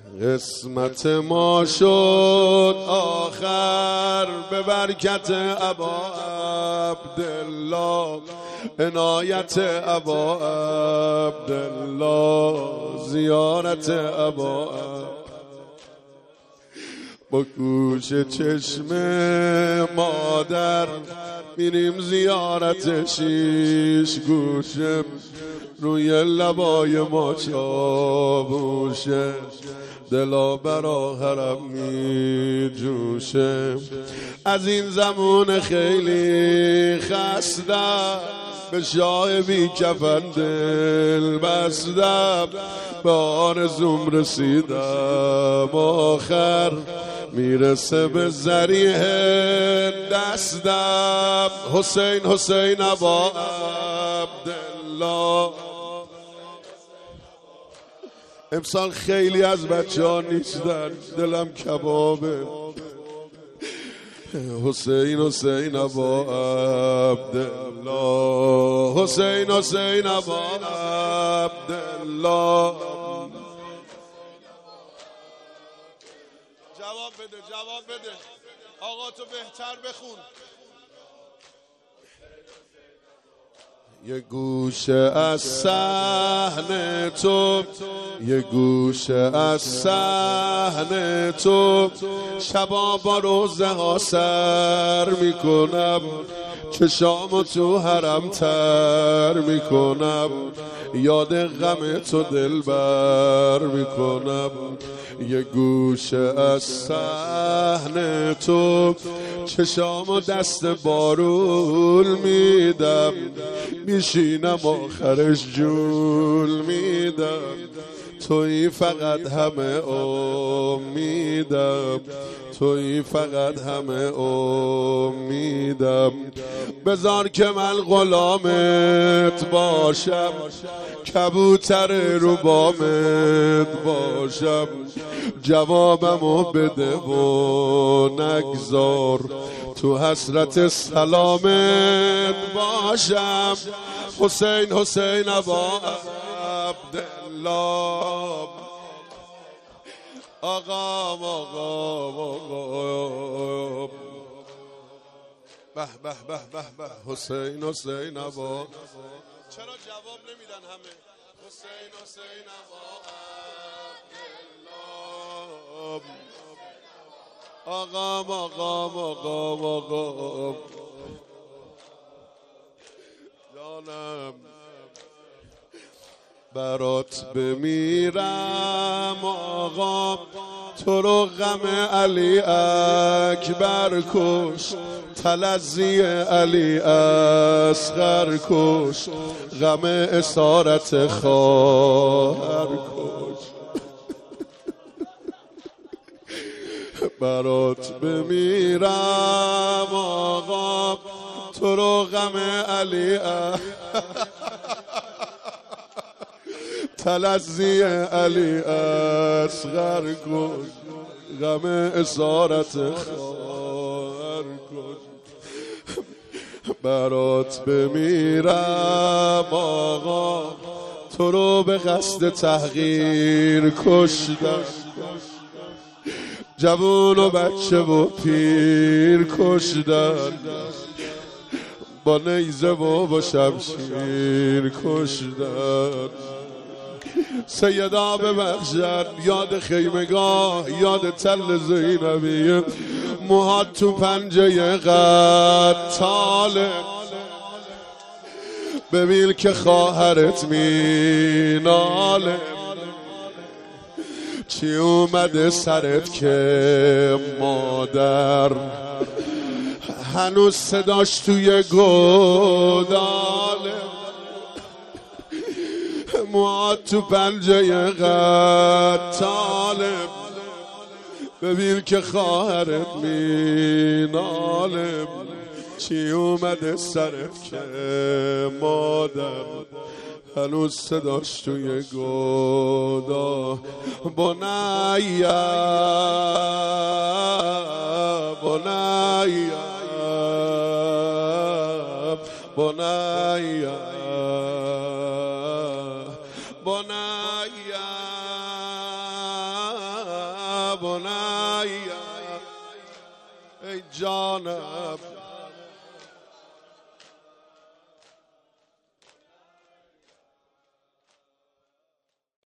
قسمت ما شد آخر به برکت ابا عبدالله، عنایت ابا عبدالله، زیارت ابا عبدالله. با گوش چشم مادر میریم زیارت شیش گوشه، روی لبای ما چاووشه، دلا برا حرم می جوشه. از این زمان خیلی خستم، به شاه بی کفن دل بستم، به آرزوم رسیدم آخر میرسه به ذریح دستم. حسین حسین ابا عبدالله. امسال خیلی از بچه ها نیستن، دلم کبابه. حسین حسین ابا عبدالله، حسین حسین ابا عبدالله. جواب بده جواب بده آقا، تو بهتر بخون. یه گوشه از صحن تو، یه گوشه از صحن تو، شبا با روزه ها سر میکنم، چشامو تو حرم تر میکنم، یاد غم تو دل بر میکنم. یه گوشه از صحن تو، چشامو دست بارون میدم، میشینم آخرش جول میدم، تویی فقط همه امیدم، تویی فقط همه امیدم. بذار که من غلامت باشم، کبوتر رو بامت باشم، جوابمو بده و نگذار، تو حسرت سلامت باشم. حسین حسین ابا عبدالله. آقا به به به به به. حسین حسین ابا. چرا جواب نمیدن همه؟ حسین حسین ابا عبدالله. آقا جانم، برات بمیرم آقا، تو رو غم علی اکبر کش، تلظی علی اصغر کش، غم اسارت خواهر کش. برات بمیرم آقا، تو رو غم علی تلظی علی اصغر کش، غم اسارت خواهر کش. برات بمیرم آقا، تو رو به قصد تحقیر کشتم، جوون و بچه و پیر کشتن، با نیزه و با شمشیر کشتن. سیدا ببخشد، یاد خیمگاه، یاد تل زینبی، موهات تو پنجه قتاله، ببین که خواهرت میناله، چی اومده سرت که مادر هنوز صداش توی گوداله، موهات تو پنجه قتاله، ببین که خواهرت میناله، چی اومده سرت که مادر هنوز صداش توی گودا. بنیا بنیا بنیا بنیا بنی ای جانم